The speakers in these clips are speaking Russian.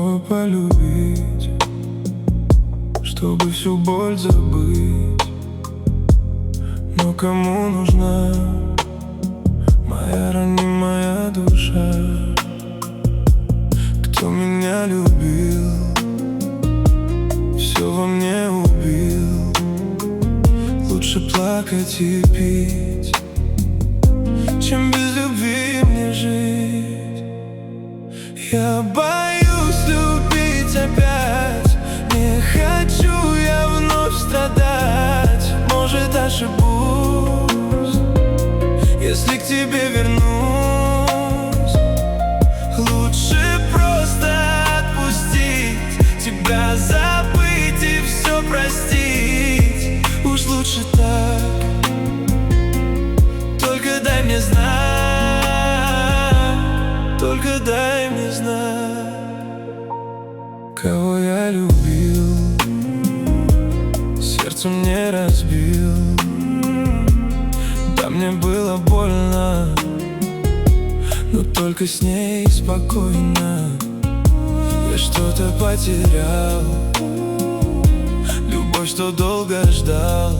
снова полюбить, чтобы всю боль забыть. Но кому нужна моя ранимая душа? Кто меня любил, все во мне убил. Лучше плакать и пить, чем без любви мне жить. Я боюсь любить опять, не хочу я вновь страдать. Может, ошибусь, если к тебе вернусь. Лучше просто отпустить, тебя забыть и все простить. Уж лучше так, только дай мне знать, только дай мне знать, кого я любил, сердце мне разбил. Да, мне было больно, но только с ней спокойно. Я что-то потерял, любовь, что долго ждал,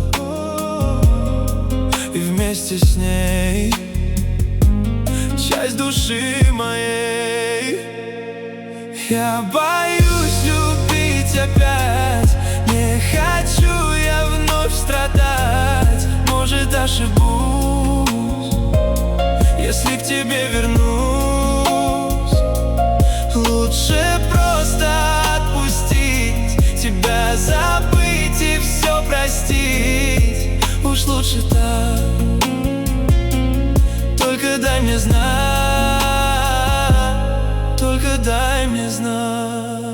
и вместе с ней часть души моей. Я боюсь любить опять, не хочу я вновь страдать. Может, ошибусь, если к тебе вернусь. Лучше просто отпустить, тебя забыть и все простить. Уж лучше так, только дай мне знать, только дай мне знать.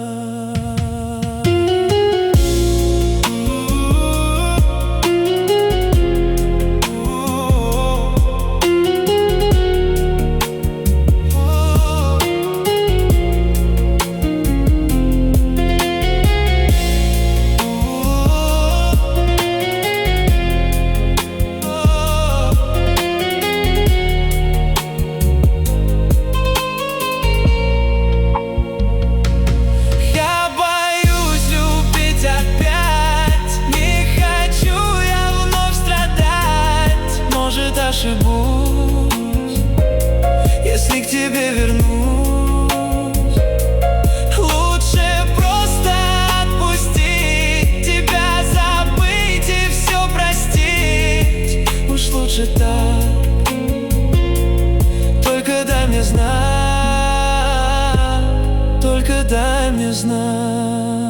Ошибусь, если к тебе вернусь. Лучше просто отпустить, тебя забыть и все простить. Уж лучше так, только дай мне знать, только дай мне знать.